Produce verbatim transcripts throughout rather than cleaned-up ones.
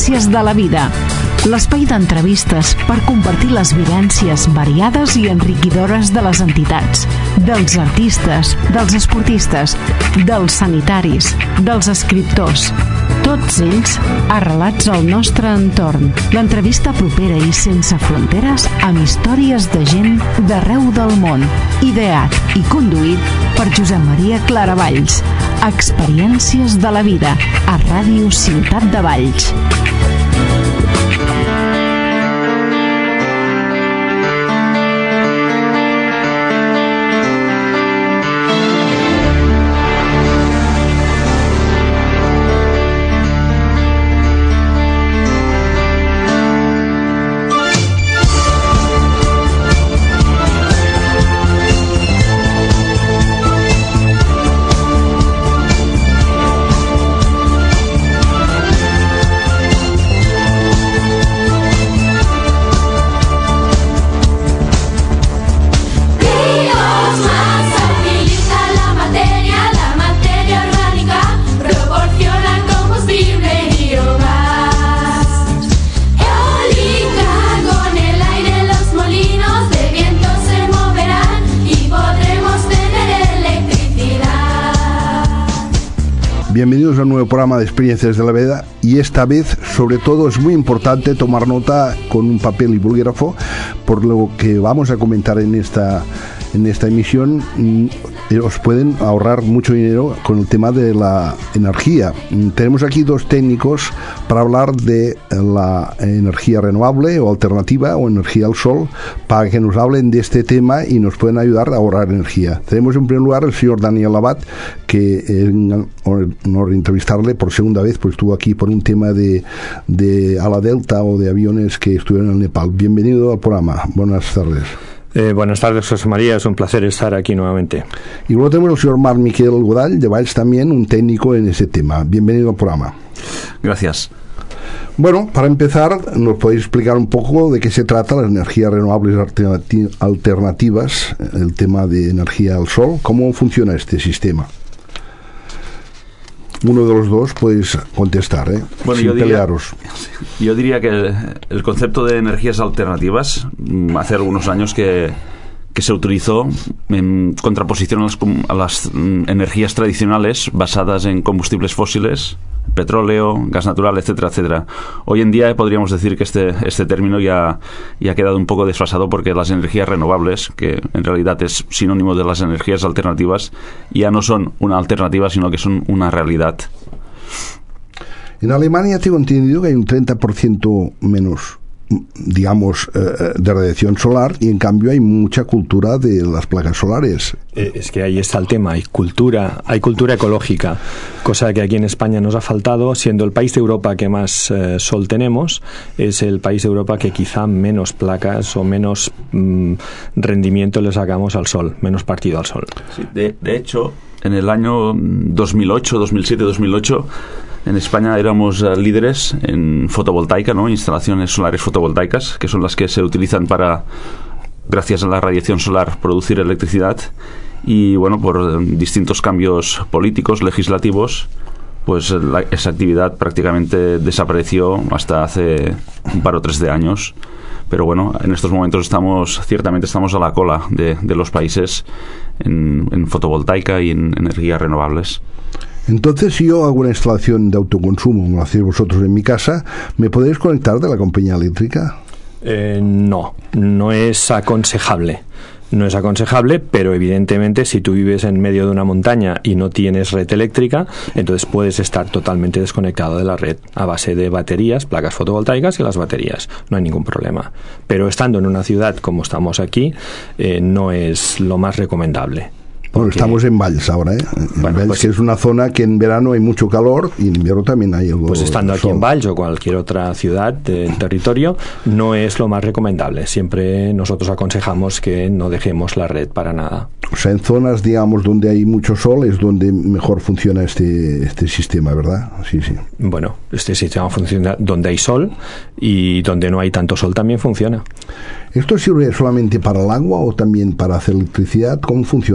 Experiències de la vida. L'espai d'entrevistes per compartir les vivències variades i enriquidores de les entitats, dels artistes, dels esportistes, dels sanitaris, dels escriptors. Tots ells arrelats al nostre entorn. L'entrevista propera i sense fronteres amb històries de gent d'arreu del món. Ideat i conduït per Josep Maria Claravalls. Experiències de la vida a Ràdio Ciutat de Valls. Bienvenidos a un nuevo programa de Experiencias de la Vida, y esta vez sobre todo es muy importante tomar nota con un papel y bolígrafo, por lo que vamos a comentar en esta en esta emisión. Os pueden ahorrar mucho dinero con el tema de la energía. Tenemos aquí dos técnicos para hablar de la energía renovable o alternativa o energía al sol, para que nos hablen de este tema y nos puedan ayudar a ahorrar energía. Tenemos en primer lugar el señor Daniel Abad, que es un honor entrevistarle por segunda vez, pues estuvo aquí por un tema de, de ala delta o de aviones que estuvieron en Nepal. Bienvenido al programa. Buenas tardes. Eh, buenas tardes, José María, es un placer estar aquí nuevamente. Y luego tenemos al señor Marc Miquel Godall de Valls, también un técnico en ese tema. Bienvenido al programa. Gracias. Bueno, para empezar, ¿nos podéis explicar un poco de qué se trata las energías renovables alternativas, el tema de energía al sol? ¿Cómo funciona este sistema? Uno de los dos podéis contestar, ¿eh? Bueno, sin yo diría, pelearos. Yo diría que el, el concepto de energías alternativas, hace algunos años que, que se utilizó en contraposición a las, a las energías tradicionales basadas en combustibles fósiles, petróleo, gas natural, etcétera, etcétera. Hoy en día podríamos decir que este, este término ya, ya ha quedado un poco desfasado, porque las energías renovables, que en realidad es sinónimo de las energías alternativas, ya no son una alternativa, sino que son una realidad. En Alemania tengo entendido que hay un treinta por ciento menos, digamos, eh, de radiación solar, y en cambio hay mucha cultura de las placas solares. Eh, es que ahí está el tema, hay cultura, hay cultura ecológica, cosa que aquí en España nos ha faltado. Siendo el país de Europa que más eh, sol tenemos, es el país de Europa que quizá menos placas o menos mm, rendimiento le sacamos al sol, menos partido al sol. Sí, de, de hecho, en el año dos mil ocho, dos mil siete, dos mil ocho, en España éramos uh, líderes en fotovoltaica, ¿no? Instalaciones solares fotovoltaicas, que son las que se utilizan para, gracias a la radiación solar, producir electricidad. Y bueno, por uh, distintos cambios políticos, legislativos, pues la, esa actividad prácticamente desapareció hasta hace un par o tres de años. Pero bueno, en estos momentos estamos, ciertamente estamos a la cola de, de los países en, en fotovoltaica y en energías renovables. Entonces, si yo hago una instalación de autoconsumo, como lo hacéis vosotros en mi casa, ¿me podéis conectar de la compañía eléctrica? Eh, no, no es aconsejable. No es aconsejable, pero evidentemente si tú vives en medio de una montaña y no tienes red eléctrica, entonces puedes estar totalmente desconectado de la red a base de baterías, placas fotovoltaicas y las baterías. No hay ningún problema. Pero estando en una ciudad como estamos aquí, eh, no es lo más recomendable. Bueno, estamos en Valls ahora, ¿eh? En Bueno, Valls, pues, que es una zona que en verano hay mucho calor y en invierno también hay algo. Pues estando aquí sol. en Valls o cualquier otra ciudad del territorio, no es lo más recomendable. Siempre nosotros aconsejamos que no dejemos la red para nada. O sea, en zonas, digamos, donde hay mucho sol es donde mejor funciona este, este sistema, ¿verdad? Sí, sí. Bueno, este sistema funciona donde hay sol, y donde no hay tanto sol también funciona. ¿Esto sirve solamente para el agua o también para hacer electricidad? ¿Cómo funciona? Porque si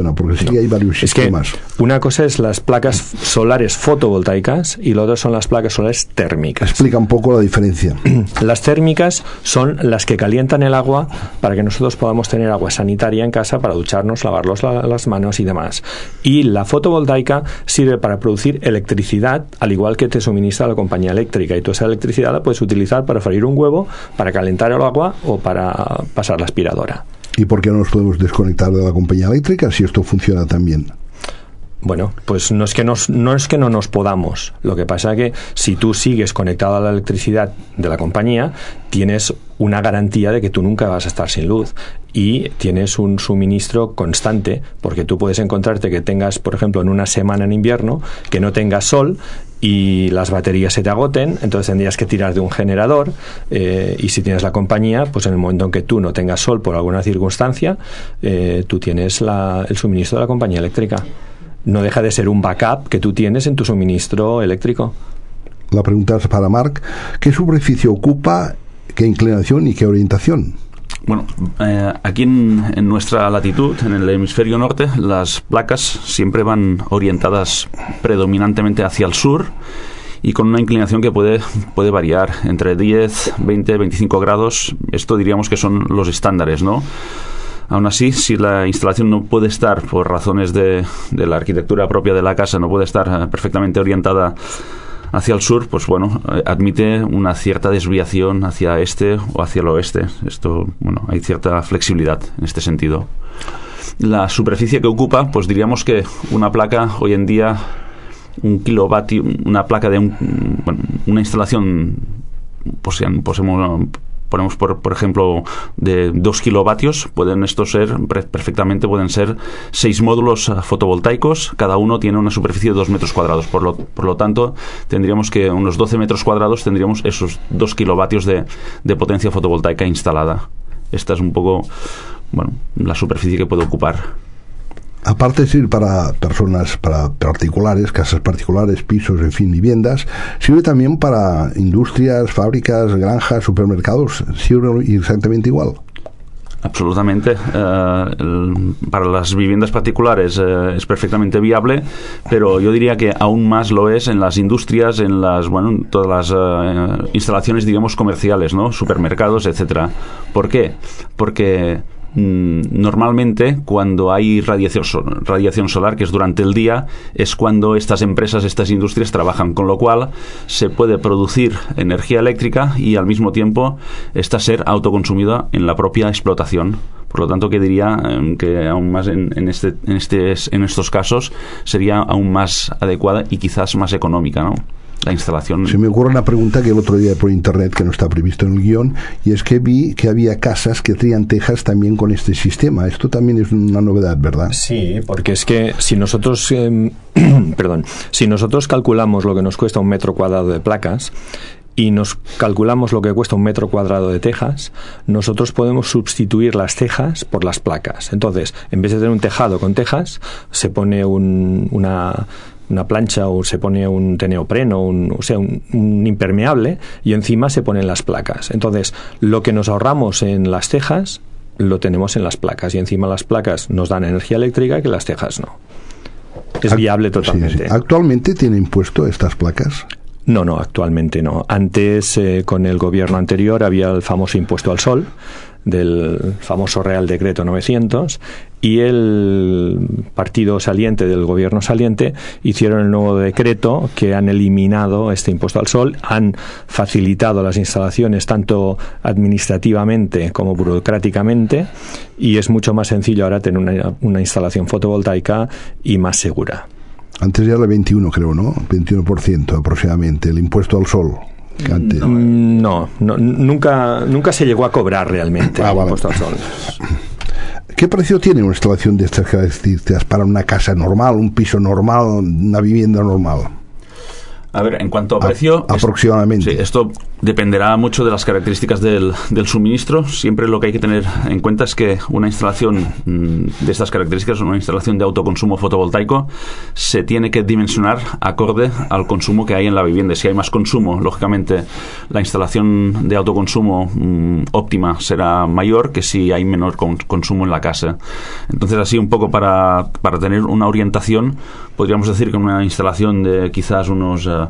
que hay varios sistemas. Es que una cosa es las placas solares fotovoltaicas y la otra son las placas solares térmicas. Explica un poco la diferencia. Las térmicas son las que calientan el agua para que nosotros podamos tener agua sanitaria en casa para ducharnos, lavarnos la, las manos y demás. Y la fotovoltaica sirve para producir electricidad, al igual que te suministra la compañía eléctrica. Y tú esa electricidad la puedes utilizar para freír un huevo, para calentar el agua o para pasar la aspiradora. ¿Y por qué no nos podemos desconectar de la compañía eléctrica si esto funciona tan bien? Bueno, pues no es que nos, no es que no nos podamos. Lo que pasa es que si tú sigues conectado a la electricidad de la compañía, tienes una garantía de que tú nunca vas a estar sin luz y tienes un suministro constante, porque tú puedes encontrarte que tengas, por ejemplo, en una semana en invierno, que no tengas sol y las baterías se te agoten, entonces tendrías que tirar de un generador, eh, y si tienes la compañía, pues en el momento en que tú no tengas sol por alguna circunstancia, eh, tú tienes la, el suministro de la compañía eléctrica. No deja de ser un backup que tú tienes en tu suministro eléctrico. La pregunta es para Marc. ¿Qué superficie ocupa, qué inclinación y qué orientación? Bueno, eh, aquí en, en nuestra latitud, en el hemisferio norte, las placas siempre van orientadas predominantemente hacia el sur y con una inclinación que puede, puede variar entre diez, veinte, veinticinco grados. Esto diríamos que son los estándares, ¿no? Aún así, si la instalación no puede estar, por razones de, de la arquitectura propia de la casa, no puede estar perfectamente orientada hacia el sur, pues bueno, admite una cierta desviación hacia este o hacia el oeste. Esto, bueno, hay cierta flexibilidad en este sentido. La superficie que ocupa, pues diríamos que una placa hoy en día, un kilovatio, una placa de un, bueno, una instalación, pues, pues hemos, ponemos por, por ejemplo de dos kilovatios, pueden estos ser perfectamente, pueden ser seis módulos fotovoltaicos, cada uno tiene una superficie de dos metros cuadrados, por lo, por lo tanto tendríamos que unos doce metros cuadrados tendríamos esos dos kilovatios de, de potencia fotovoltaica instalada. Esta es un poco, bueno, la superficie que puede ocupar. Aparte de servir para personas, para particulares, casas particulares, pisos, en fin, viviendas, sirve también para industrias, fábricas, granjas, supermercados. ¿Sirve exactamente igual? Absolutamente. Uh, el, para las viviendas particulares uh, es perfectamente viable, pero yo diría que aún más lo es en las industrias, en las, bueno, todas las uh, instalaciones, digamos, comerciales, ¿no? Supermercados, etcétera. ¿Por qué? Porque normalmente cuando hay radiación, radiación solar, que es durante el día, es cuando estas empresas, estas industrias trabajan, con lo cual se puede producir energía eléctrica y al mismo tiempo esta ser autoconsumida en la propia explotación. Por lo tanto, que diría eh, que aún más en, en, este, en, este, en estos casos sería aún más adecuada y quizás más económica, ¿no? La instalación. Se me ocurre una pregunta que el otro día por internet, que no está previsto en el guión, y es que vi que había casas que traían tejas también con este sistema. Esto también es una novedad, ¿verdad? Sí, porque es que si nosotros eh, perdón, si nosotros calculamos lo que nos cuesta un metro cuadrado de placas y nos calculamos lo que cuesta un metro cuadrado de tejas, nosotros podemos sustituir las tejas por las placas. Entonces, en vez de tener un tejado con tejas, se pone un, una una plancha o se pone un neopreno, un, o sea, un, un impermeable, y encima se ponen las placas. Entonces, lo que nos ahorramos en las tejas lo tenemos en las placas, y encima las placas nos dan energía eléctrica que las tejas no. Es viable totalmente. Sí, sí. ¿Actualmente tiene impuesto estas placas? No, no, actualmente no. Antes, eh, con el gobierno anterior, había el famoso impuesto al sol, del famoso Real Decreto novecientos, y el partido saliente del gobierno saliente hicieron el nuevo decreto que han eliminado este impuesto al sol, han facilitado las instalaciones tanto administrativamente como burocráticamente, y es mucho más sencillo ahora tener una, una instalación fotovoltaica y más segura. Antes ya era veintiuno, creo, ¿no? veintiuno por ciento aproximadamente, el impuesto al sol. No, no, no, nunca, nunca se llegó a cobrar realmente ah, el vale. impuesto al sol. ¿Qué precio tiene una instalación de estas características para una casa normal, un piso normal, una vivienda normal? A ver, en cuanto a precio... A, aproximadamente. Es, sí, esto Dependerá mucho de las características del, del suministro. Siempre lo que hay que tener en cuenta es que una instalación mmm, de estas características, una instalación de autoconsumo fotovoltaico, se tiene que dimensionar acorde al consumo que hay en la vivienda. Si hay más consumo, lógicamente la instalación de autoconsumo mmm, óptima será mayor que si hay menor con, consumo en la casa. Entonces, así un poco para, para tener una orientación, podríamos decir que una instalación de quizás unos Uh,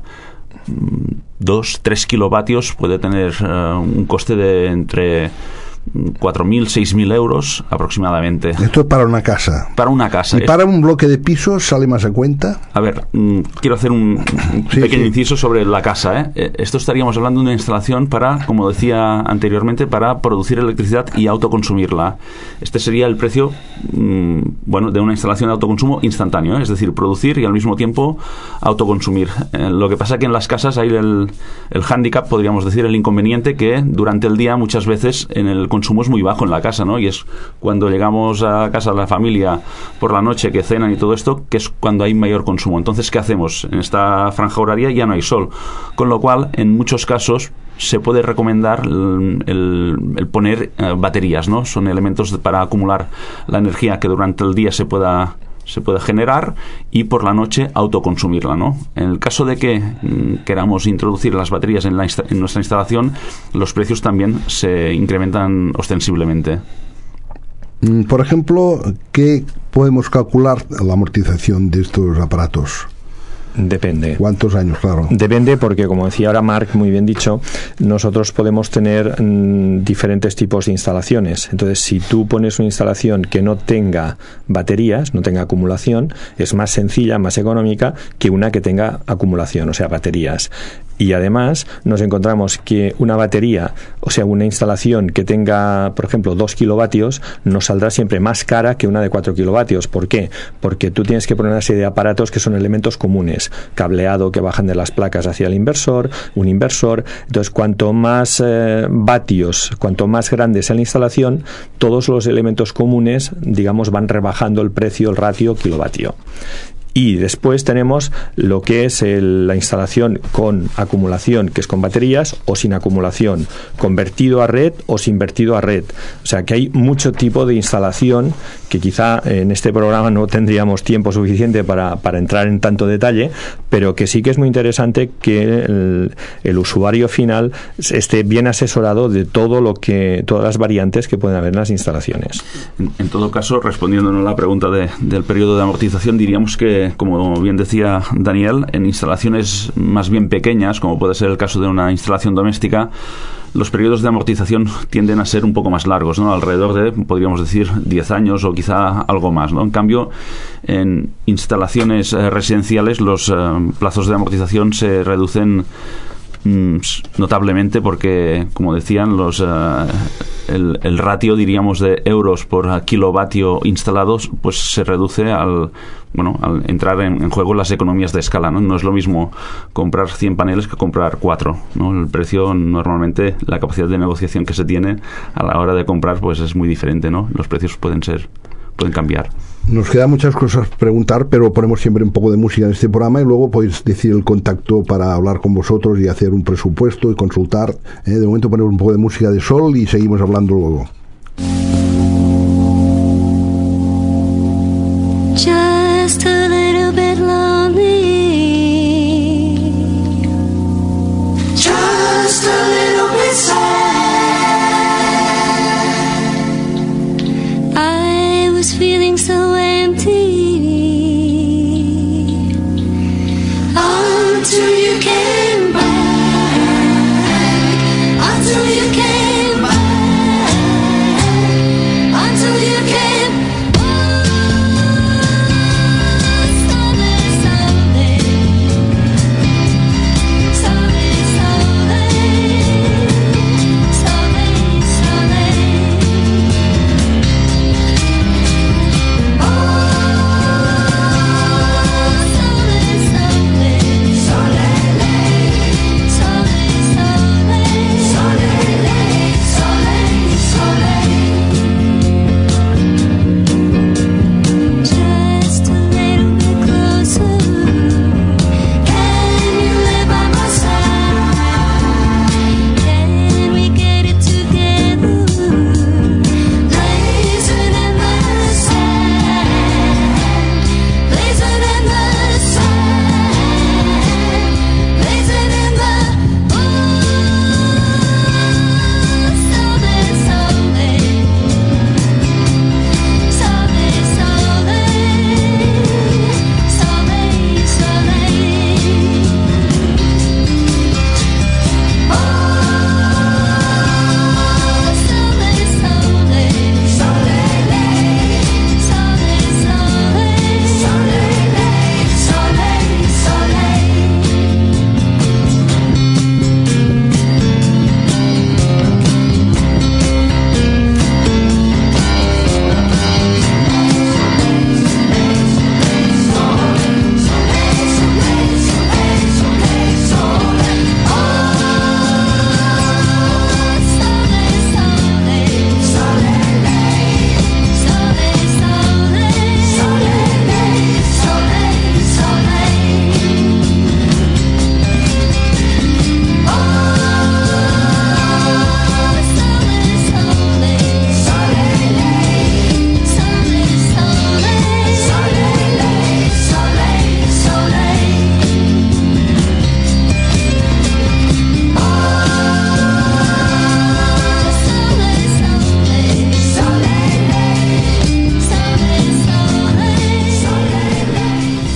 dos, tres kilovatios puede tener uh, un coste de entre cuatro mil, seis mil euros aproximadamente. Esto es para una casa. Para una casa. ¿Y para un bloque de pisos sale más a cuenta? A ver, mmm, quiero hacer un, un sí, pequeño sí. inciso sobre la casa. ¿eh? Esto estaríamos hablando de una instalación para, como decía anteriormente, para producir electricidad y autoconsumirla. Este sería el precio, mmm, bueno, de una instalación de autoconsumo instantáneo, ¿eh? Es decir, producir y al mismo tiempo autoconsumir. Eh, lo que pasa que en las casas hay el, el hándicap, podríamos decir, el inconveniente que durante el día muchas veces en el consumo es muy bajo en la casa, ¿no? Y es cuando llegamos a casa de la familia por la noche, que cenan y todo esto, que es cuando hay mayor consumo. Entonces, ¿qué hacemos? En esta franja horaria ya no hay sol, con lo cual, en muchos casos, se puede recomendar el, el, el poner eh, baterías, ¿no? Son elementos de, para acumular la energía que durante el día se pueda se puede generar y por la noche autoconsumirla, ¿no? En el caso de que mm, queramos introducir las baterías en, la insta- en nuestra instalación, los precios también se incrementan ostensiblemente. Por ejemplo, ¿qué podemos calcular la amortización de estos aparatos? Depende. ¿Cuántos años, claro? Depende porque, como decía ahora Marc, muy bien dicho, nosotros podemos tener mmm, diferentes tipos de instalaciones. Entonces, si tú pones una instalación que no tenga baterías, no tenga acumulación, es más sencilla, más económica que una que tenga acumulación, o sea, baterías. Y además nos encontramos que una batería, o sea, una instalación que tenga, por ejemplo, dos kilovatios, nos saldrá siempre más cara que una de cuatro kilovatios. ¿Por qué? Porque tú tienes que poner una serie de aparatos que son elementos comunes. Cableado que bajan de las placas hacia el inversor, un inversor. Entonces, cuanto más eh, vatios, cuanto más grande sea la instalación, todos los elementos comunes, digamos, van rebajando el precio, el ratio kilovatio. Y después tenemos lo que es el, la instalación con acumulación, que es con baterías, o sin acumulación, convertido a red o sin vertido a red. O sea que hay mucho tipo de instalación que quizá en este programa no tendríamos tiempo suficiente para, para entrar en tanto detalle, pero que sí que es muy interesante que el, el usuario final esté bien asesorado de todo lo que, todas las variantes que pueden haber en las instalaciones. En, en todo caso, respondiéndonos a la pregunta de, del periodo de amortización, diríamos que, como bien decía Daniel, en instalaciones más bien pequeñas, como puede ser el caso de una instalación doméstica, los periodos de amortización tienden a ser un poco más largos, ¿no? Alrededor de, podríamos decir, diez años o quizá algo más, ¿no? En cambio, en instalaciones eh, residenciales los eh, plazos de amortización se reducen mm, notablemente porque, como decían, los eh, el, el ratio, diríamos, de euros por kilovatio instalados, pues se reduce al bueno, al entrar en, en juego las economías de escala, ¿no? No es lo mismo comprar cien paneles que comprar cuatro, ¿no? El precio, normalmente, la capacidad de negociación que se tiene a la hora de comprar, pues es muy diferente, ¿no? Los precios pueden ser, pueden cambiar. Nos quedan muchas cosas por preguntar, pero ponemos siempre un poco de música en este programa y luego podéis decir el contacto para hablar con vosotros y hacer un presupuesto y consultar. ¿eh? De momento ponemos un poco de música de Sol y seguimos hablando luego. Just a little bit lonely. Just a little bit sad. I was feeling so empty until you came back. Until you came back.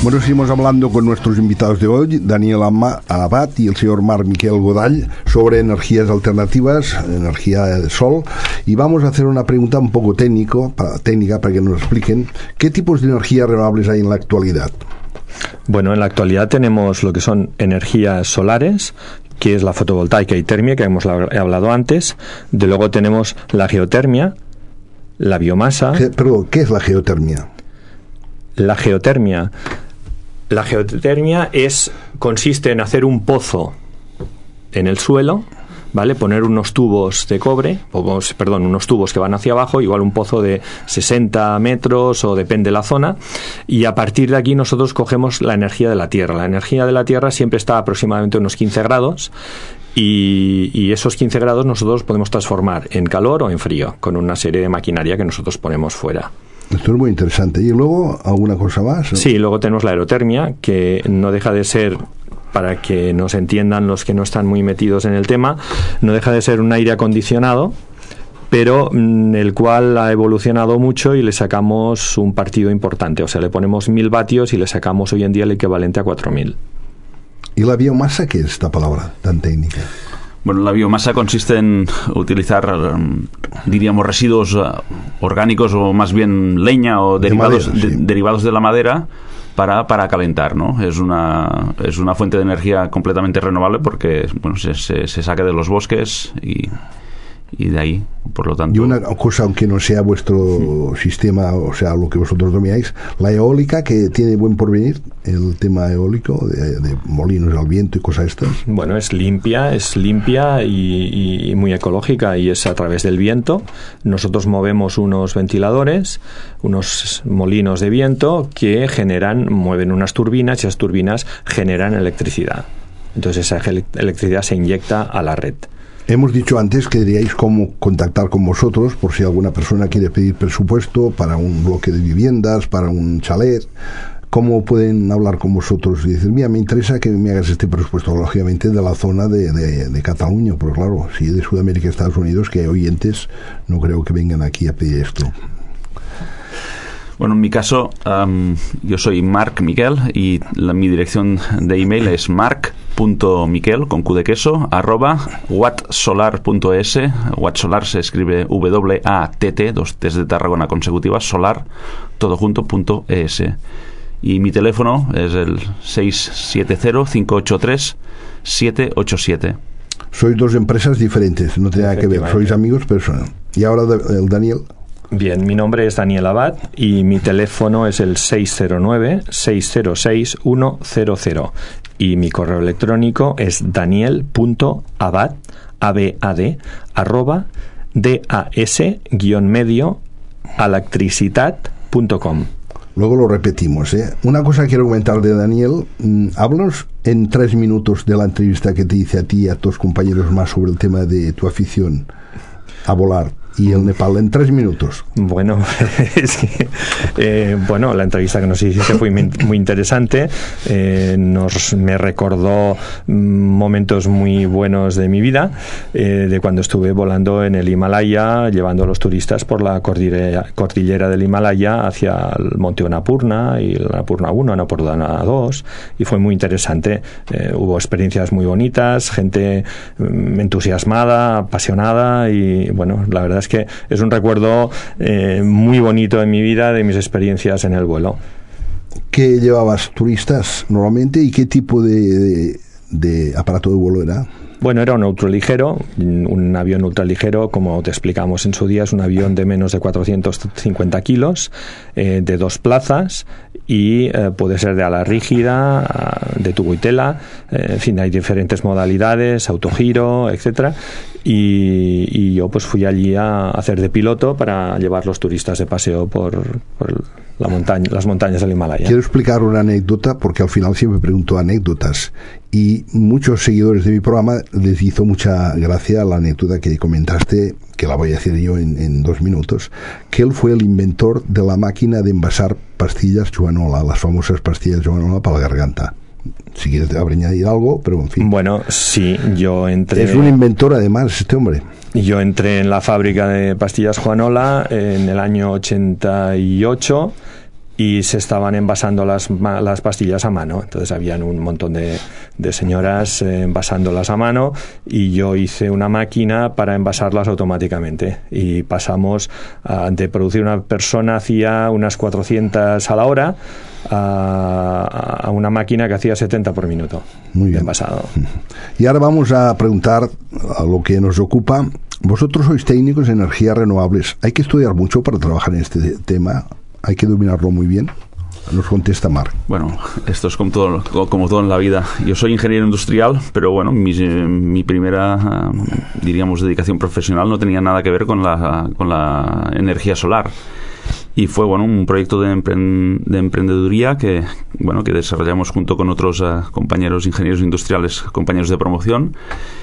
Bueno, seguimos hablando con nuestros invitados de hoy, Daniel Abad y el señor Marc Miquel Godall, sobre energías alternativas, energía del sol, y vamos a hacer una pregunta un poco técnico, para, técnica para que nos expliquen qué tipos de energías renovables hay en la actualidad. Bueno, en la actualidad tenemos lo que son energías solares, que es la fotovoltaica y termia, que hemos hablado antes. De luego tenemos la geotermia, la biomasa. ¿Qué, perdón, ¿qué es la geotermia? La geotermia. La geotermia es, consiste en hacer un pozo en el suelo, ¿vale? Poner unos tubos de cobre, o, perdón, unos tubos que van hacia abajo, igual un pozo de sesenta metros o depende de la zona, y a partir de aquí nosotros cogemos la energía de la Tierra. La energía de la Tierra siempre está a aproximadamente unos quince grados, y, y esos quince grados nosotros podemos transformar en calor o en frío, con una serie de maquinaria que nosotros ponemos fuera. Esto es muy interesante. ¿Y luego alguna cosa más? Sí, luego tenemos la aerotermia, que no deja de ser, para que nos entiendan los que no están muy metidos en el tema, no deja de ser un aire acondicionado, pero mmm, el cual ha evolucionado mucho y le sacamos un partido importante. O sea, le ponemos mil vatios y le sacamos hoy en día el equivalente a cuatro mil. ¿Y la biomasa qué es esta palabra tan técnica? Bueno, la biomasa consiste en utilizar, diríamos, residuos uh, orgánicos o más bien leña o derivados de, madera, sí. de, derivados de la madera para, para calentar, ¿no? Es una, es una fuente de energía completamente renovable porque, bueno, se, se, se saca de los bosques y... y de ahí, por lo tanto... Y una cosa, aunque no sea vuestro sí. sistema, o sea, lo que vosotros domináis, la eólica, que tiene buen porvenir, el tema eólico, de, de molinos al viento y cosas estas. Bueno, es limpia, es limpia y, y muy ecológica, y es a través del viento. Nosotros movemos unos ventiladores, unos molinos de viento que generan, mueven unas turbinas, y esas turbinas generan electricidad. Entonces esa electricidad se inyecta a la red. Hemos dicho antes que diríais cómo contactar con vosotros por si alguna persona quiere pedir presupuesto para un bloque de viviendas, para un chalet. ¿Cómo pueden hablar con vosotros y decir, mira, me interesa que me hagas este presupuesto, lógicamente de la zona de, de, de Cataluña? Pero claro, si de Sudamérica y Estados Unidos, que hay oyentes, no creo que vengan aquí a pedir esto. Bueno, en mi caso, um, yo soy Marc Miquel y la, mi dirección de email es marc.miquel, con Q de queso, arroba wattsolar punto es. Wattsolar se escribe W A T T, dos T's de Tarragona consecutivas, solar, todo junto, punto es. Y mi teléfono es el seis siete cero, cinco ocho tres, siete ocho siete. Sois dos empresas diferentes, no tiene nada que ver, sois amigos, pero son... Y ahora el Daniel... Bien, mi nombre es Daniel Abad y mi teléfono es el seis cero nueve, seis cero seis, uno cero cero, y mi correo electrónico es daniel.abad, A B A D, arroba das-medio electricitat punto com. Luego lo repetimos, ¿eh? Una cosa quiero comentar de Daniel. Mm, háblanos en tres minutos de la entrevista que te hice a ti y a tus compañeros más sobre el tema de tu afición a volar y el Nepal, en tres minutos. Bueno, es que, eh, bueno, la entrevista que nos hiciste fue muy, muy interesante. Eh, nos me recordó momentos muy buenos de mi vida, eh, de cuando estuve volando en el Himalaya, llevando a los turistas por la cordillera, cordillera del Himalaya hacia el monte Annapurna, y el Annapurna uno, Annapurna dos, y fue muy interesante. Eh, hubo experiencias muy bonitas, gente mm, entusiasmada, apasionada, y bueno, la verdad es que es un recuerdo eh, muy bonito en mi vida de mis experiencias en el vuelo. ¿Qué llevabas turistas normalmente y qué tipo de, de, de aparato de vuelo era? Bueno, era un ultraligero, un avión ultraligero, como te explicamos en su día, es un avión de menos de cuatrocientos cincuenta kilos, eh, de dos plazas, y eh, puede ser de ala rígida, de tubo y tela, eh, en fin, hay diferentes modalidades, autogiro, etcétera. Y, y yo pues fui allí a hacer de piloto para llevar los turistas de paseo por, por la montaña, las montañas del Himalaya. Quiero explicar una anécdota porque al final siempre pregunto anécdotas y muchos seguidores de mi programa les hizo mucha gracia la anécdota que comentaste, que la voy a decir yo en, en dos minutos, que él fue el inventor de la máquina de envasar pastillas Joanola, las famosas pastillas Joanola para la garganta. Si quieres añadir algo, pero en fin. Bueno, sí, yo entré... Es un inventor además este hombre. Yo entré en la fábrica de pastillas Joanola en el año ochenta y ocho y se estaban envasando las, las pastillas a mano. Entonces habían un montón de, de señoras eh, envasándolas a mano, y yo hice una máquina para envasarlas automáticamente, y pasamos uh, de producir una persona hacía unas cuatrocientas a la hora a, a una máquina que hacía setenta por minuto. Muy bien. Envasado. Y ahora vamos a preguntar a lo que nos ocupa. Vosotros sois técnicos de energías renovables. ¿Hay que estudiar mucho para trabajar en este tema? ¿Hay que dominarlo muy bien? Nos contesta Marc. Bueno, esto es como todo, como todo en la vida. Yo soy ingeniero industrial, pero bueno, mi, mi primera, diríamos, dedicación profesional no tenía nada que ver con la, con la energía solar. Y fue, bueno, un proyecto de, empren, de emprendeduría que, bueno, que desarrollamos junto con otros uh, compañeros ingenieros industriales, compañeros de promoción.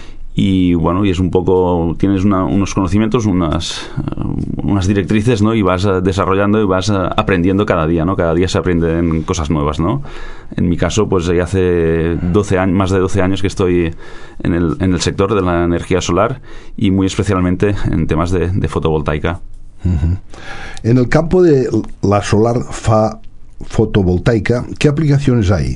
Y bueno, y es un poco, tienes una, unos conocimientos, unas, uh, unas directrices, ¿no? Y vas uh, desarrollando y vas uh, aprendiendo cada día, ¿no? Cada día se aprenden cosas nuevas, ¿no? En mi caso, pues ya hace doce años, más de doce años que estoy en el, en el sector de la energía solar, y muy especialmente en temas de, de fotovoltaica. Uh-huh. En el campo de la solar fa fotovoltaica, ¿qué aplicaciones hay?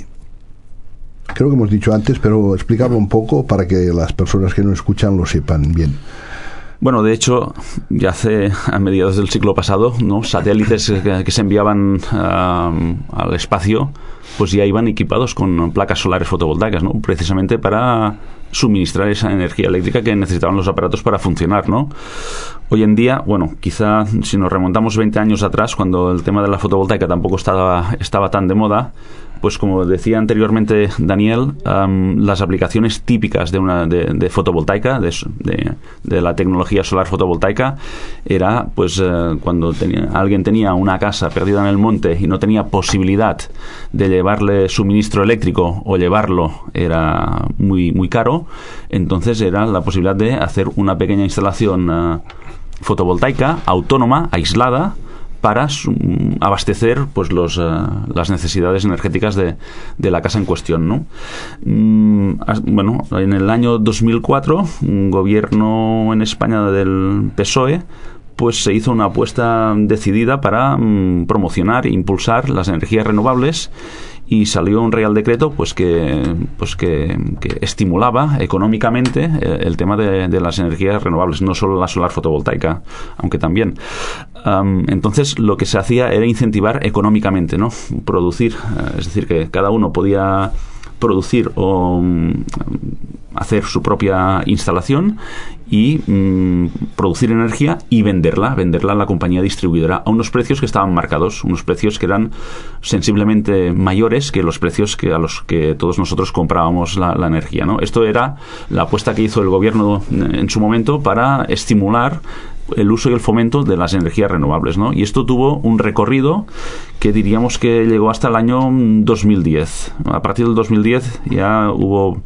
Creo que hemos dicho antes, pero explicarlo un poco para que las personas que nos escuchan lo sepan bien. Bueno, de hecho, ya hace a mediados del siglo pasado, ¿no? Satélites que, que se enviaban uh, al espacio, pues ya iban equipados con placas solares fotovoltaicas, ¿no? Precisamente para suministrar esa energía eléctrica que necesitaban los aparatos para funcionar, ¿no? Hoy en día, bueno, quizá si nos remontamos veinte años atrás, cuando el tema de la fotovoltaica tampoco estaba, estaba tan de moda, pues como decía anteriormente Daniel, um, las aplicaciones típicas de una de, de fotovoltaica, de, de, de la tecnología solar fotovoltaica, era pues uh, cuando tenía, alguien tenía una casa perdida en el monte y no tenía posibilidad de llevarle suministro eléctrico, o llevarlo era muy, muy caro, entonces era la posibilidad de hacer una pequeña instalación uh, fotovoltaica autónoma, aislada, para abastecer pues los, uh, las necesidades energéticas de, de la casa en cuestión, ¿no? Mm, bueno, en el año dos mil cuatro, un gobierno en España del P S O E pues se hizo una apuesta decidida para mm, promocionar e impulsar las energías renovables, y salió un Real Decreto pues que pues que, que estimulaba económicamente el tema de, de las energías renovables, no solo la solar fotovoltaica, aunque también. Um, entonces lo que se hacía era incentivar económicamente, ¿no? Producir, uh, es decir, que cada uno podía producir o um, hacer su propia instalación y mm, producir energía y venderla, venderla a la compañía distribuidora a unos precios que estaban marcados, unos precios que eran sensiblemente mayores que los precios que a los que todos nosotros comprábamos la, la energía, ¿no? Esto era la apuesta que hizo el gobierno en su momento para estimular el uso y el fomento de las energías renovables, ¿no? Y esto tuvo un recorrido que diríamos que llegó hasta el año dos mil diez. A partir del dos mil diez ya hubo,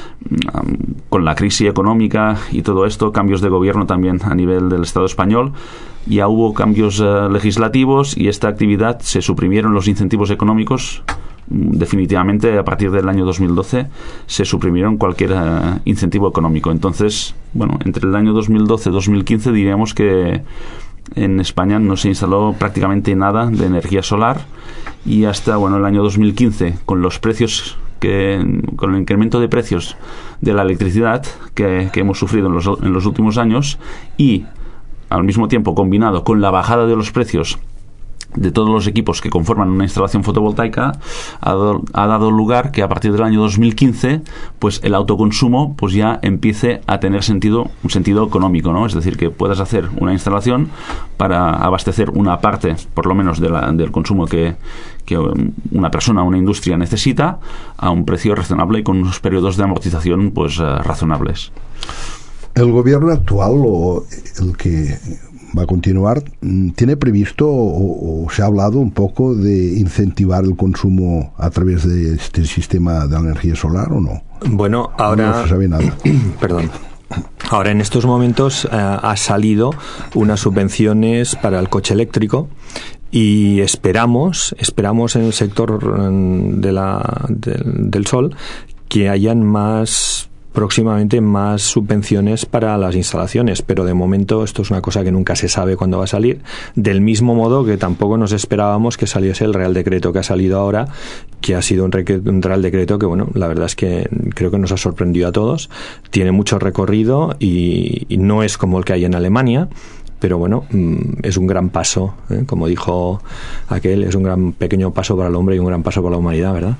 con la crisis económica y todo esto, cambios de gobierno también a nivel del Estado español. Ya hubo cambios uh, legislativos, y esta actividad se suprimieron los incentivos económicos. Definitivamente a partir del año dos mil doce se suprimieron cualquier uh, incentivo económico. Entonces, bueno, entre el año dos mil doce y dos mil quince diríamos que en España no se instaló prácticamente nada de energía solar, y hasta, bueno, el año dos mil quince, con los precios que con el incremento de precios de la electricidad que, que hemos sufrido en los, en los últimos años, y al mismo tiempo combinado con la bajada de los precios de todos los equipos que conforman una instalación fotovoltaica, ha dado, ha dado lugar que a partir del año dos mil quince pues el autoconsumo pues ya empiece a tener sentido, un sentido económico, ¿no? Es decir, que puedas hacer una instalación para abastecer una parte, por lo menos, de la, del consumo que, que una persona, una industria necesita, a un precio razonable y con unos periodos de amortización pues uh, razonables. ¿El gobierno actual, o el que va a continuar, tiene previsto o, o se ha hablado un poco de incentivar el consumo a través de este sistema de la energía solar, o no? Bueno, ahora... No se sabe nada. Perdón. Ahora, en estos momentos, eh, ha salido unas subvenciones para el coche eléctrico, y esperamos, esperamos en el sector de la, de, del sol que hayan más próximamente más subvenciones para las instalaciones, pero de momento esto es una cosa que nunca se sabe cuándo va a salir, del mismo modo que tampoco nos esperábamos que saliese el Real Decreto que ha salido ahora, que ha sido un, un Real Decreto que, bueno, la verdad es que creo que nos ha sorprendido a todos, tiene mucho recorrido y, y no es como el que hay en Alemania, pero bueno, es un gran paso, ¿eh? Como dijo aquel, es un gran pequeño paso para el hombre y un gran paso para la humanidad, ¿verdad?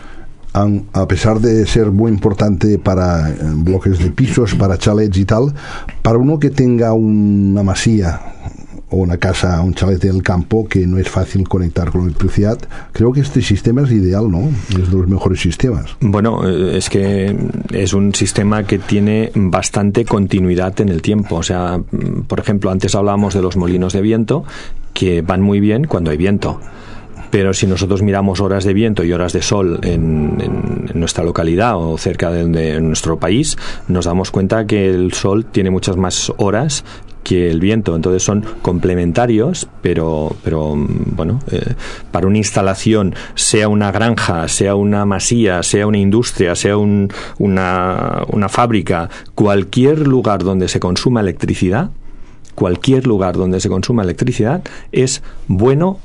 A pesar de ser muy importante para bloques de pisos, para chalets y tal, para uno que tenga una masía o una casa, un chalet en el campo, que no es fácil conectar con electricidad, creo que este sistema es ideal, ¿no? Es de los mejores sistemas. Bueno, es que es un sistema que tiene bastante continuidad en el tiempo. O sea, por ejemplo, antes hablábamos de los molinos de viento, que van muy bien cuando hay viento. Pero si nosotros miramos horas de viento y horas de sol en, en, en nuestra localidad o cerca de, de en nuestro país, nos damos cuenta que el sol tiene muchas más horas que el viento, entonces son complementarios, pero pero bueno, eh, para una instalación, sea una granja, sea una masía, sea una industria, sea un, una, una fábrica, cualquier lugar donde se consuma electricidad, cualquier lugar donde se consuma electricidad es bueno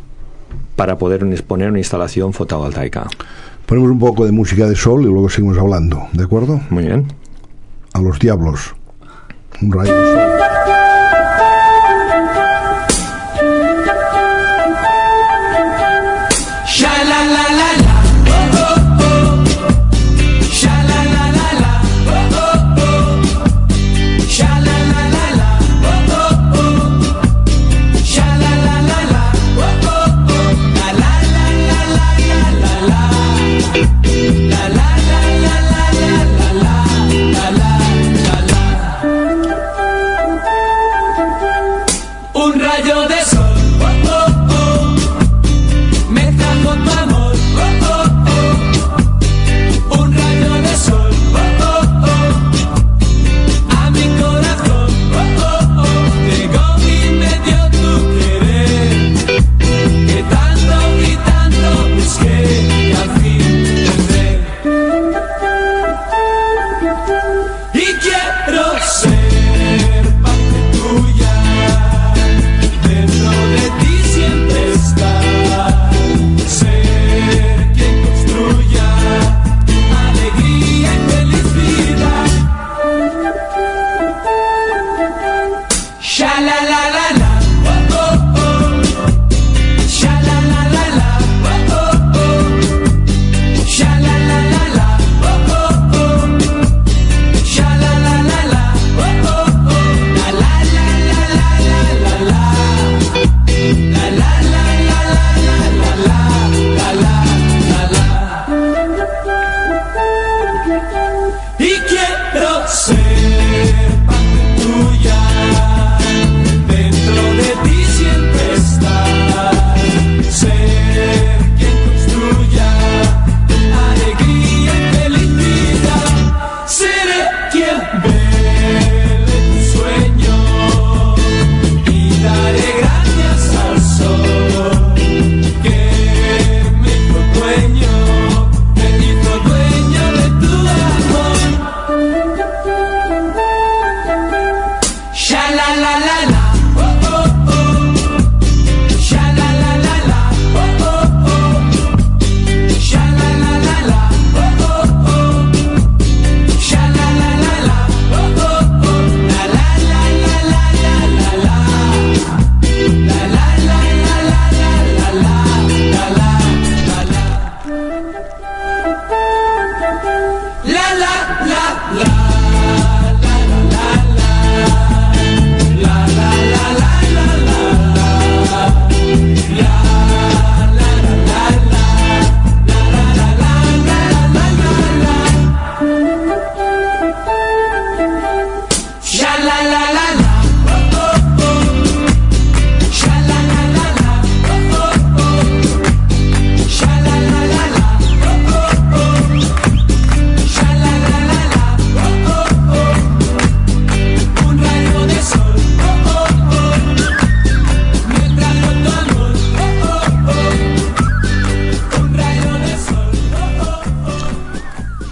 para poder poner una instalación fotovoltaica. Ponemos un poco de música de sol y luego seguimos hablando, ¿de acuerdo? Muy bien. A los diablos. Un rayo de sol. Y quiero ser parte tuya.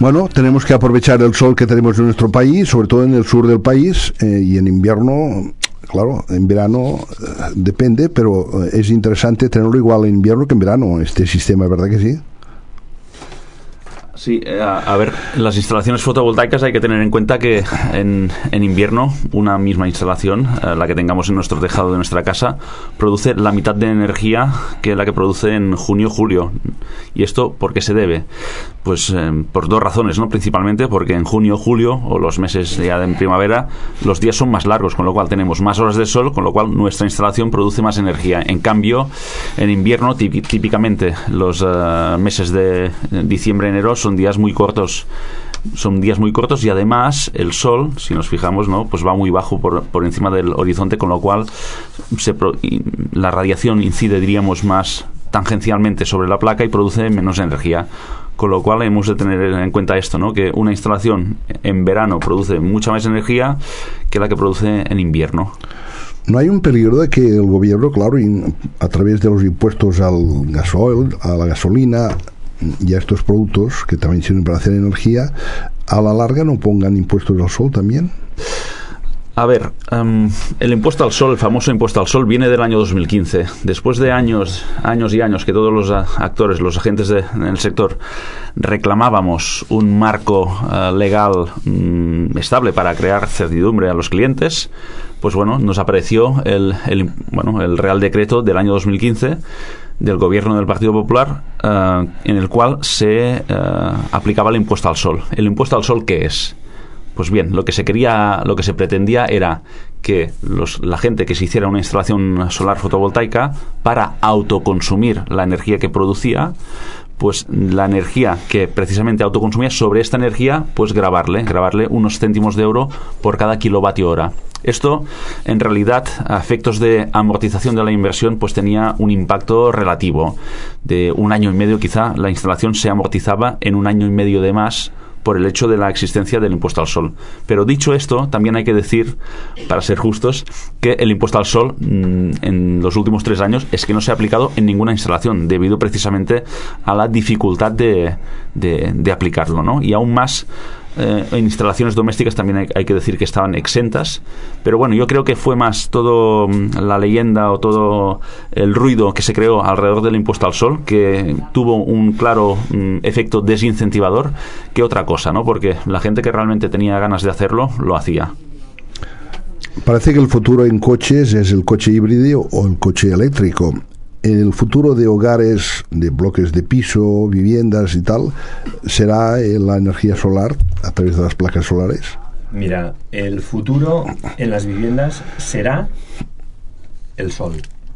Bueno, tenemos que aprovechar el sol que tenemos en nuestro país, sobre todo en el sur del país, eh, y en invierno, claro, en verano eh, depende, pero eh, es interesante tenerlo igual en invierno que en verano, este sistema, ¿verdad que sí? Sí, eh, a, a ver, las instalaciones fotovoltaicas hay que tener en cuenta que en, en invierno una misma instalación, eh, la que tengamos en nuestro tejado de nuestra casa, produce la mitad de energía que la que produce en junio-julio. ¿Y esto por qué se debe? Pues eh, por dos razones, ¿no? Principalmente porque en junio-julio, o los meses ya de primavera, los días son más largos, con lo cual tenemos más horas de sol, con lo cual nuestra instalación produce más energía. En cambio, en invierno, típicamente los uh, meses de diciembre-enero son días muy cortos son días muy cortos y además el sol, si nos fijamos, no, pues va muy bajo por, por encima del horizonte, con lo cual se pro, la radiación incide, diríamos, más tangencialmente sobre la placa y produce menos energía, con lo cual hemos de tener en cuenta esto, ¿no? Que una instalación en verano produce mucha más energía que la que produce en invierno. ¿No hay un peligro de que el gobierno, claro, a través de los impuestos al gasoil, a la gasolina y a estos productos que también sirven para hacer energía, a la larga no pongan impuestos al sol también? A ver, um, el impuesto al sol, el famoso impuesto al sol, viene del año dos mil quince. Después de años, años y años que todos los actores, los agentes de, en el sector, reclamábamos un marco uh, legal um, estable para crear certidumbre a los clientes, pues bueno, nos apareció el, el, bueno, el Real Decreto del año dos mil quince del gobierno del Partido Popular, uh, en el cual se uh, aplicaba el impuesto al sol. ¿El impuesto al sol qué es? Pues bien, lo que se quería, lo que se pretendía era que los, la gente que se hiciera una instalación solar fotovoltaica, para autoconsumir la energía que producía, pues la energía que precisamente autoconsumía, sobre esta energía, pues grabarle, grabarle unos céntimos de euro por cada kilovatio hora. Esto, en realidad, a efectos de amortización de la inversión, pues tenía un impacto relativo. De un año y medio, quizá, la instalación se amortizaba en un año y medio de más por el hecho de la existencia del impuesto al sol. Pero dicho esto, también hay que decir, para ser justos, que el impuesto al sol mmm, en los últimos tres años es que no se ha aplicado en ninguna instalación, debido precisamente a la dificultad de, de, de aplicarlo, ¿no? Y aún más, Eh, en instalaciones domésticas también hay, hay que decir que estaban exentas, pero bueno, yo creo que fue más todo um, la leyenda o todo el ruido que se creó alrededor del impuesto al sol, que tuvo un claro um, efecto desincentivador, que otra cosa, ¿no? Porque la gente que realmente tenía ganas de hacerlo, lo hacía. Parece que el futuro en coches es el coche híbrido o el coche eléctrico. El futuro de hogares, de bloques de piso, viviendas y tal, ¿será la energía solar a través de las placas solares? Mira, el futuro en las viviendas será el sol.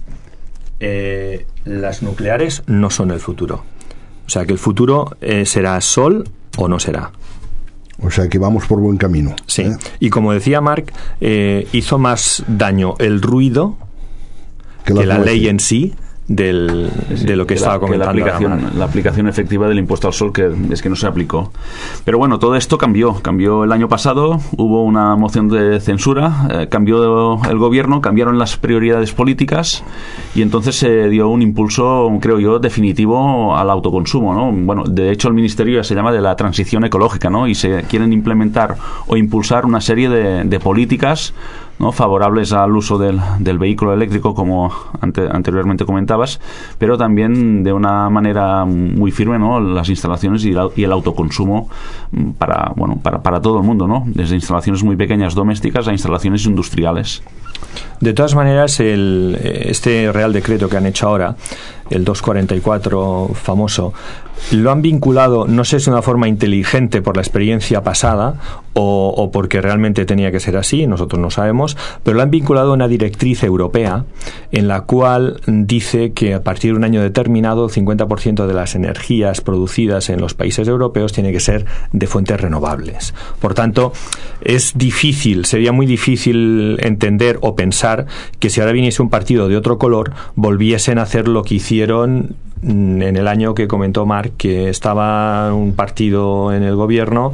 Eh, las nucleares no son el futuro. O sea que el futuro eh, será sol o no será. O sea que vamos por buen camino. Sí, ¿eh? Y como decía Marc, eh, hizo más daño el ruido que, que la ley en sí del, sí, de lo que, que estaba la, comentando. Que la, aplicación, la aplicación efectiva del impuesto al sol, que es que no se aplicó. Pero bueno, todo esto cambió. Cambió el año pasado, hubo una moción de censura, eh, cambió el gobierno, cambiaron las prioridades políticas y entonces se dio un impulso, creo yo, definitivo al autoconsumo, ¿no? Bueno, de hecho el ministerio ya se llama de la transición ecológica, ¿no? Y se quieren implementar o impulsar una serie de, de políticas, ¿no?, favorables al uso del, del vehículo eléctrico, como ante, anteriormente comentabas, pero también de una manera muy firme, ¿no?, las instalaciones y, la, y el autoconsumo para, bueno, para, para todo el mundo, ¿no?, desde instalaciones muy pequeñas domésticas a instalaciones industriales. De todas maneras, el, este Real Decreto que han hecho ahora, el doscientos cuarenta y cuatro famoso, lo han vinculado, no sé si de una forma inteligente por la experiencia pasada o, o porque realmente tenía que ser así, nosotros no sabemos, pero lo han vinculado a una directriz europea en la cual dice que a partir de un año determinado el cincuenta por ciento de las energías producidas en los países europeos tiene que ser de fuentes renovables. Por tanto, es difícil, sería muy difícil entender o pensar que si ahora viniese un partido de otro color volviesen a hacer lo que hicieron en el año que comentó Marc, que estaba un partido en el gobierno,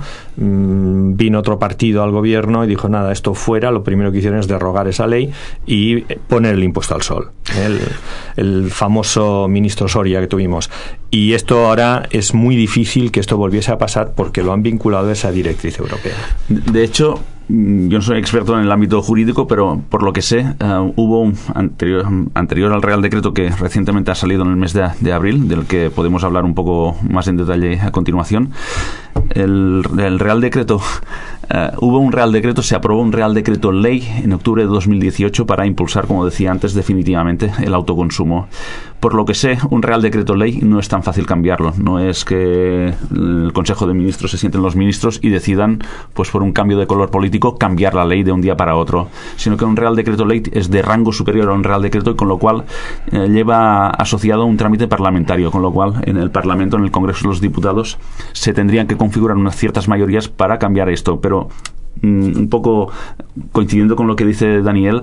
vino otro partido al gobierno y dijo, nada, esto fuera. Lo primero que hicieron es derogar esa ley y poner el impuesto al sol, el, el famoso ministro Soria que tuvimos. Y esto ahora es muy difícil que esto volviese a pasar porque lo han vinculado a esa directriz europea. De hecho, yo no soy experto en el ámbito jurídico, pero por lo que sé, uh, hubo un anterior, anterior al Real Decreto que recientemente ha salido en el mes de, de abril, del que podemos hablar un poco más en detalle a continuación. El, el Real Decreto, uh, hubo un Real Decreto, se aprobó un Real Decreto Ley en octubre de dos mil dieciocho para impulsar, como decía antes, definitivamente el autoconsumo. Por lo que sé, un Real Decreto Ley no es tan fácil cambiarlo. No es que el Consejo de Ministros se sienten los ministros y decidan, pues por un cambio de color político, cambiar la ley de un día para otro, sino que un Real Decreto Ley es de rango superior a un Real Decreto y con lo cual eh, lleva asociado un trámite parlamentario, con lo cual en el Parlamento, en el Congreso de los Diputados, se tendrían que configurar unas ciertas mayorías para cambiar esto, pero un poco coincidiendo con lo que dice Daniel,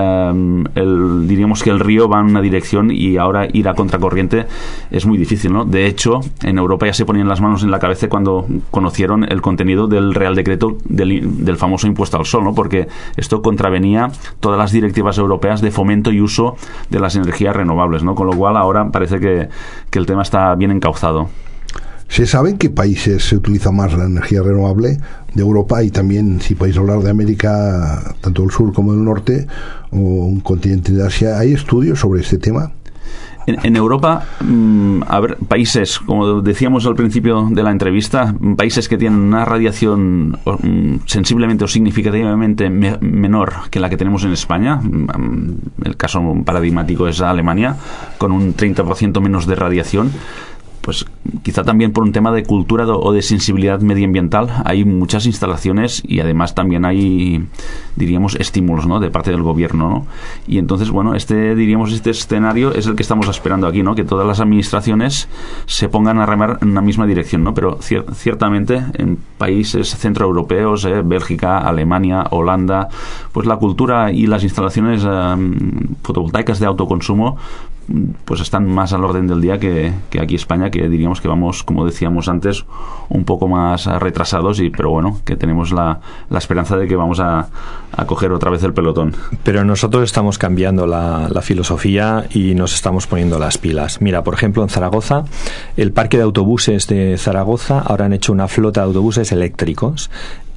eh, el, diríamos que el río va en una dirección y ahora ir a contracorriente es muy difícil, ¿no? De hecho, en Europa ya se ponían las manos en la cabeza cuando conocieron el contenido del Real Decreto del, del famoso impuesto al sol, ¿no? Porque esto contravenía todas las directivas europeas de fomento y uso de las energías renovables, ¿no? Con lo cual ahora parece que, que el tema está bien encauzado. ¿Se sabe en qué países se utiliza más la energía renovable de Europa y también, si podéis hablar de América, tanto del sur como del norte, o un continente de Asia? ¿Hay estudios sobre este tema? En, en Europa, mmm, a ver, países, como decíamos al principio de la entrevista, países que tienen una radiación mmm, sensiblemente o significativamente me, menor que la que tenemos en España. Mmm, el caso paradigmático es Alemania, con un treinta por ciento menos de radiación. Pues quizá también por un tema de cultura o de sensibilidad medioambiental hay muchas instalaciones y además también hay, diríamos, estímulos, ¿no?, de parte del gobierno, ¿no? Y entonces, bueno, este, diríamos, este escenario es el que estamos esperando aquí, ¿no?, que todas las administraciones se pongan a remar en la misma dirección, ¿no? Pero cier- ciertamente en países centroeuropeos, eh, Bélgica, Alemania, Holanda, pues la cultura y las instalaciones eh, fotovoltaicas de autoconsumo pues están más al orden del día que, que aquí España, que diríamos que vamos, como decíamos antes, un poco más retrasados, y pero bueno, que tenemos la, la esperanza de que vamos a, a coger otra vez el pelotón. Pero nosotros estamos cambiando la, la filosofía y nos estamos poniendo las pilas. Mira, por ejemplo, en Zaragoza, el parque de autobuses de Zaragoza ahora han hecho una flota de autobuses eléctricos.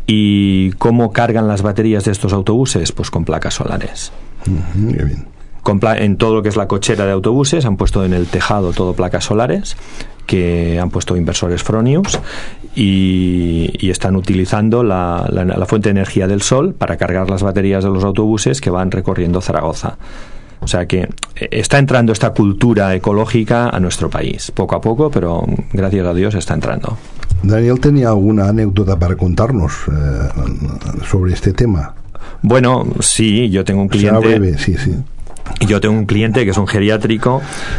¿Y cómo cargan las baterías de estos autobuses? Pues con placas solares. Uh-huh, muy bien. En todo lo que es la cochera de autobuses han puesto en el tejado todo placas solares, que han puesto inversores Fronius y, y están utilizando la, la, la fuente de energía del sol para cargar las baterías de los autobuses que van recorriendo Zaragoza. O sea que está entrando esta cultura ecológica a nuestro país, poco a poco, pero gracias a Dios está entrando. Daniel tenía alguna anécdota para contarnos eh, sobre este tema. Bueno, sí, yo tengo un cliente. Será breve, sí, sí. Yo tengo un cliente que es un geriátrico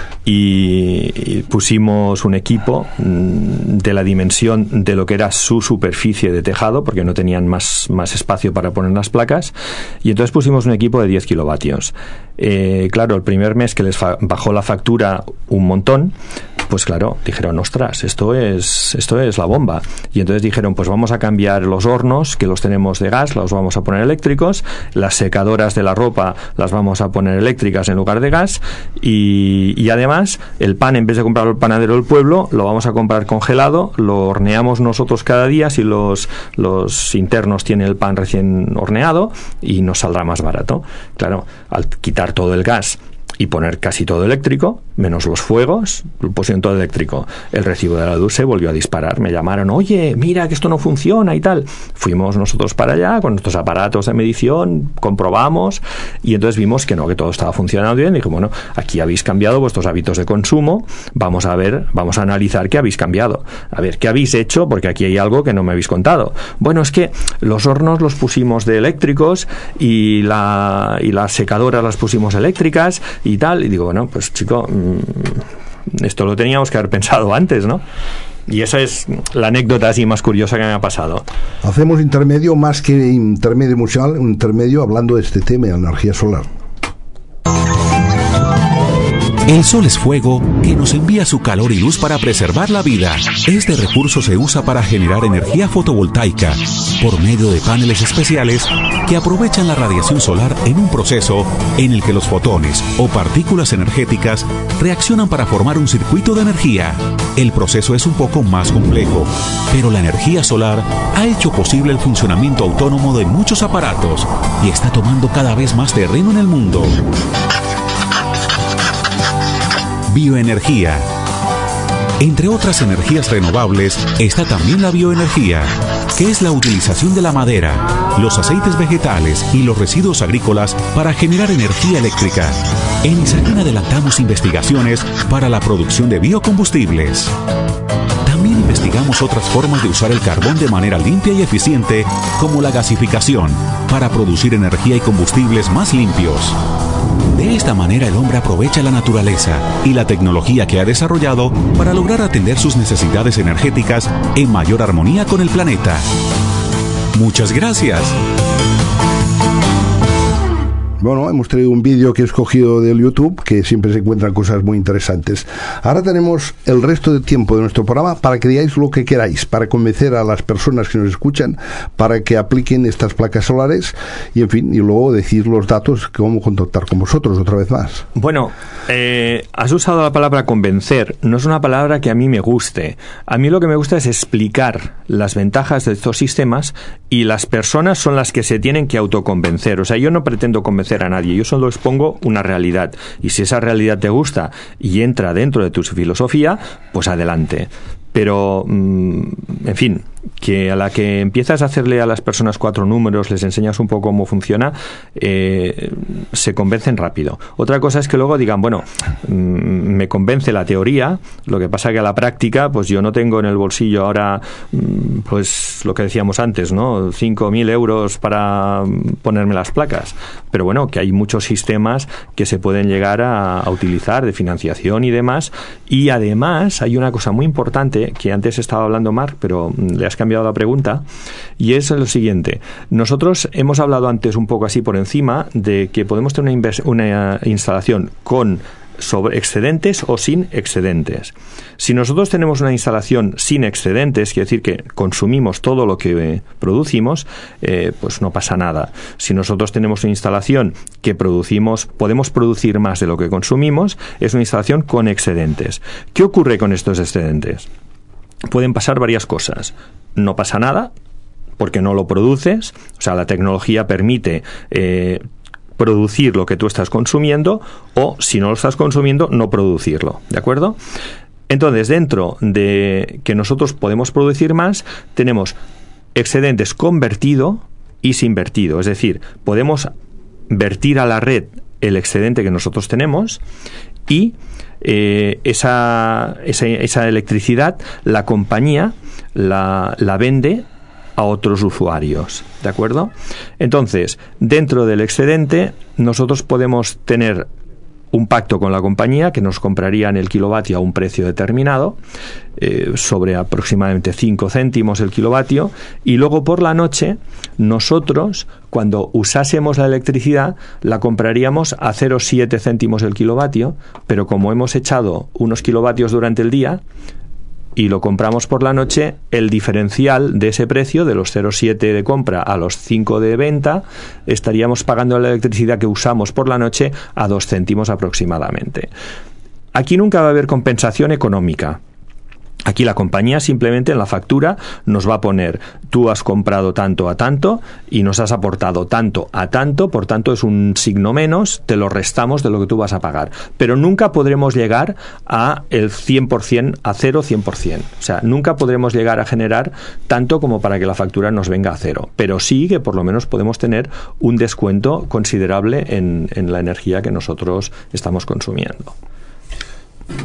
y, y pusimos un equipo mmm, de la dimensión de lo que era su superficie de tejado, porque no tenían más, más espacio para poner las placas, y entonces pusimos un equipo de diez kilovatios. Eh, claro, el primer mes que les fa- bajó la factura un montón, pues claro, dijeron, ostras, esto es, esto es la bomba. Y entonces dijeron, pues vamos a cambiar los hornos, que los tenemos de gas, los vamos a poner eléctricos, las secadoras de la ropa las vamos a poner eléctricas en lugar de gas, y, y además el pan, en vez de comprarlo el panadero del pueblo, lo vamos a comprar congelado, lo horneamos nosotros cada día, si los, los internos tienen el pan recién horneado, y nos saldrá más barato. Claro, al quitar todo el gas y poner casi todo eléctrico, menos los fuegos, lo pusieron todo eléctrico. El recibo de la luz se volvió a disparar. Me llamaron, oye, mira que esto no funciona y tal. Fuimos nosotros para allá con nuestros aparatos de medición, comprobamos, y entonces vimos que no, que todo estaba funcionando bien. Y dije, bueno, aquí habéis cambiado vuestros hábitos de consumo, vamos a ver, vamos a analizar qué habéis cambiado. A ver, ¿qué habéis hecho? Porque aquí hay algo que no me habéis contado. Bueno, es que los hornos los pusimos de eléctricos y, la, y las secadoras las pusimos eléctricas y tal. Y digo, bueno, pues chico, esto lo teníamos que haber pensado antes, ¿no? Y esa es la anécdota así más curiosa que me ha pasado. Hacemos intermedio, más que intermedio musical, un intermedio hablando de este tema, de la energía solar. El sol es fuego que nos envía su calor y luz para preservar la vida. Este recurso se usa para generar energía fotovoltaica por medio de paneles especiales que aprovechan la radiación solar en un proceso en el que los fotones o partículas energéticas reaccionan para formar un circuito de energía. El proceso es un poco más complejo, pero la energía solar ha hecho posible el funcionamiento autónomo de muchos aparatos y está tomando cada vez más terreno en el mundo. Bioenergía. Entre otras energías renovables está también la bioenergía, que es la utilización de la madera, los aceites vegetales y los residuos agrícolas para generar energía eléctrica. En Isalina adelantamos investigaciones para la producción de biocombustibles. También investigamos otras formas de usar el carbón de manera limpia y eficiente, como la gasificación, para producir energía y combustibles más limpios. De esta manera el hombre aprovecha la naturaleza y la tecnología que ha desarrollado para lograr atender sus necesidades energéticas en mayor armonía con el planeta. Muchas gracias. Bueno, hemos traído un vídeo que he escogido del YouTube, que siempre se encuentran cosas muy interesantes. Ahora tenemos el resto de tiempo de nuestro programa para que digáis lo que queráis, para convencer a las personas que nos escuchan para que apliquen estas placas solares y, en fin, y luego decir los datos, cómo contactar con vosotros otra vez más. Bueno, eh, has usado la palabra convencer. No es una palabra que a mí me guste. A mí lo que me gusta es explicar las ventajas de estos sistemas y las personas son las que se tienen que autoconvencer. O sea, yo no pretendo convencer a nadie, yo solo expongo una realidad y si esa realidad te gusta y entra dentro de tu filosofía, pues adelante. Pero, en fin, que a la que empiezas a hacerle a las personas cuatro números, les enseñas un poco cómo funciona, eh, se convencen rápido. Otra cosa es que luego digan, bueno, me convence la teoría, lo que pasa que a la práctica, pues yo no tengo en el bolsillo ahora, pues lo que decíamos antes, ¿no? cinco mil euros para ponerme las placas. Pero bueno, que hay muchos sistemas que se pueden llegar a, a utilizar de financiación y demás. Y además hay una cosa muy importante que antes estaba hablando Marc, pero le has cambiado la pregunta, y es lo siguiente. Nosotros hemos hablado antes un poco así por encima de que podemos tener una, una instalación con sobre excedentes o sin excedentes. Si nosotros tenemos una instalación sin excedentes, quiere decir que consumimos todo lo que eh, producimos, eh, pues no pasa nada. Si nosotros tenemos una instalación que producimos, podemos producir más de lo que consumimos, es una instalación con excedentes. ¿Qué ocurre con estos excedentes? Pueden pasar varias cosas. No pasa nada, porque no lo produces, o sea, la tecnología permite eh, producir lo que tú estás consumiendo, o si no lo estás consumiendo, no producirlo, ¿de acuerdo? Entonces, dentro de que nosotros podemos producir más, tenemos excedentes con vertido y sin vertido, es decir, podemos vertir a la red el excedente que nosotros tenemos y eh, esa, esa, esa electricidad la compañía la, la vende a otros usuarios, ¿de acuerdo? Entonces, dentro del excedente nosotros podemos tener un pacto con la compañía que nos comprarían el kilovatio a un precio determinado, eh, sobre aproximadamente cinco céntimos el kilovatio, y luego por la noche nosotros, cuando usásemos la electricidad, la compraríamos a cero coma siete céntimos el kilovatio, pero como hemos echado unos kilovatios durante el día y lo compramos por la noche, el diferencial de ese precio, de los cero coma siete de compra a los cinco de venta, estaríamos pagando la electricidad que usamos por la noche a dos céntimos aproximadamente. Aquí nunca va a haber compensación económica. Aquí la compañía simplemente en la factura nos va a poner, tú has comprado tanto a tanto y nos has aportado tanto a tanto, por tanto es un signo menos, te lo restamos de lo que tú vas a pagar. Pero nunca podremos llegar a el cien por ciento, a cero cien por ciento. O sea, nunca podremos llegar a generar tanto como para que la factura nos venga a cero. Pero sí que por lo menos podemos tener un descuento considerable en, en la energía que nosotros estamos consumiendo.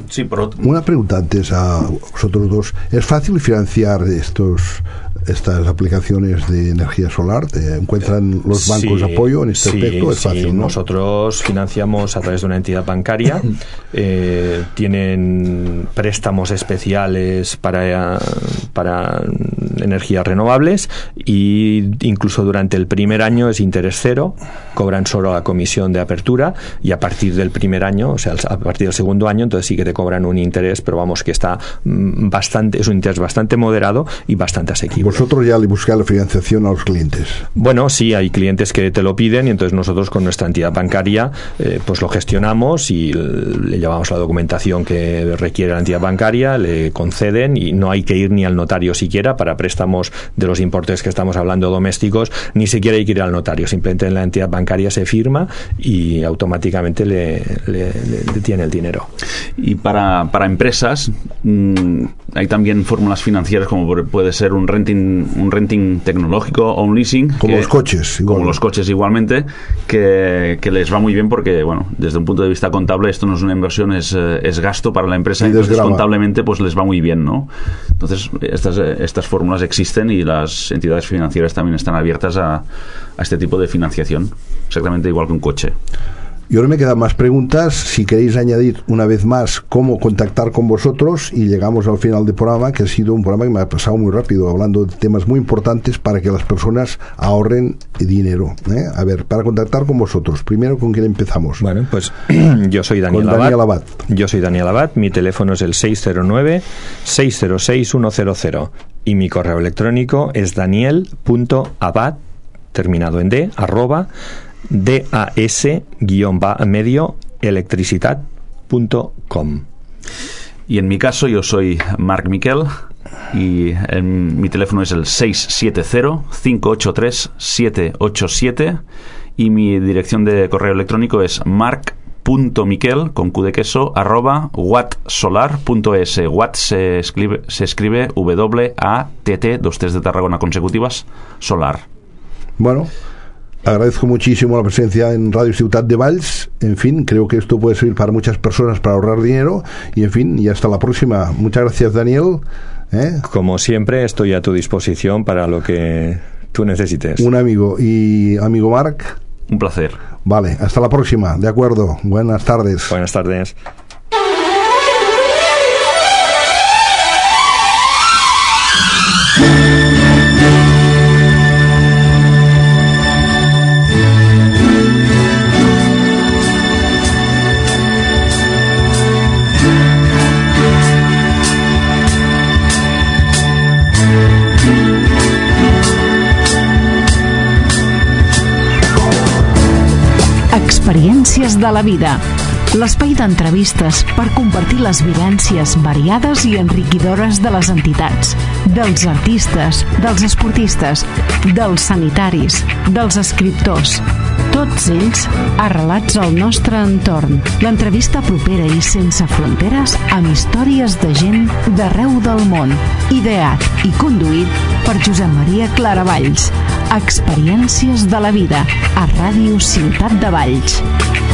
Sí, pero... Una pregunta antes a vosotros dos. ¿Es fácil financiar estos estas aplicaciones de energía solar? ¿Te encuentran los bancos sí, apoyo en este sí, aspecto? Es fácil, sí. ¿no? Nosotros financiamos a través de una entidad bancaria. eh, tienen préstamos especiales para, para energías renovables, y incluso durante el primer año es interés cero, cobran solo la comisión de apertura, y a partir del primer año, o sea, a partir del segundo año, entonces sí que te cobran un interés, pero vamos, que está bastante, es un interés bastante moderado y bastante asequible. Vosotros ya le buscáis la financiación a los clientes. Bueno, sí, hay clientes que te lo piden, y entonces nosotros con nuestra entidad bancaria eh, pues lo gestionamos y le llevamos la documentación que requiere la entidad bancaria, le conceden, y no hay que ir ni al notario siquiera para préstamos de los importes que estamos hablando domésticos, ni siquiera hay que ir al notario, simplemente en la entidad bancaria se firma y automáticamente le, le, le, le tiene el dinero. Y para, para empresas mmm, hay también fórmulas financieras, como puede ser un renting un renting tecnológico o un leasing, como que, los coches igual. como los coches igualmente, que, que les va muy bien porque, bueno, desde un punto de vista contable esto no es una inversión, es, es gasto para la empresa, y entonces contablemente pues les va muy bien, ¿no? Entonces estas, estas fórmulas existen, y las entidades financieras también están abiertas a, a este tipo de financiación, exactamente igual que un coche. Y ahora me quedan más preguntas. Si queréis añadir una vez más cómo contactar con vosotros, y llegamos al final del programa, que ha sido un programa que me ha pasado muy rápido, hablando de temas muy importantes para que las personas ahorren dinero, ¿eh? A ver, para contactar con vosotros, primero, ¿con quién empezamos? Bueno, pues yo soy Daniel, con Daniel Abad. Abad. Yo soy Daniel Abad, mi teléfono es el seis cero nueve, seis cero seis, uno cero cero, y mi correo electrónico es daniel punto abad, terminado en D, arroba das-medio electricidad punto com. Y en mi caso yo soy Marc Miquel, y en, mi teléfono es el seis siete cero, cinco ocho tres, siete ocho siete, y mi dirección de correo electrónico es marc.miquel, con Q de queso, arroba wattsolar.es. Watt se escribe, se escribe W A T T, dos T's de Tarragona consecutivas, solar. Bueno, agradezco muchísimo la presencia en Radio Ciutat de Valls. En fin, creo que esto puede servir para muchas personas para ahorrar dinero. Y en fin, y hasta la próxima. Muchas gracias, Daniel. ¿Eh? Como siempre, estoy a tu disposición para lo que tú necesites. Un amigo. Y amigo Marc. Un placer. Vale, hasta la próxima. De acuerdo. Buenas tardes. Buenas tardes. Experiències de la vida. L'espai d'entrevistes per compartir les vivències variades i enriquidores de les entitats, dels artistes, dels esportistes, dels sanitaris, dels escriptors. Tots ells arrelats al nostre entorn. L'entrevista propera i sense fronteres, amb històries de gent d'arreu del món. Ideat i conduït per Josep Maria Claravalls. Experiències de la vida a Ràdio Ciutat de Valls.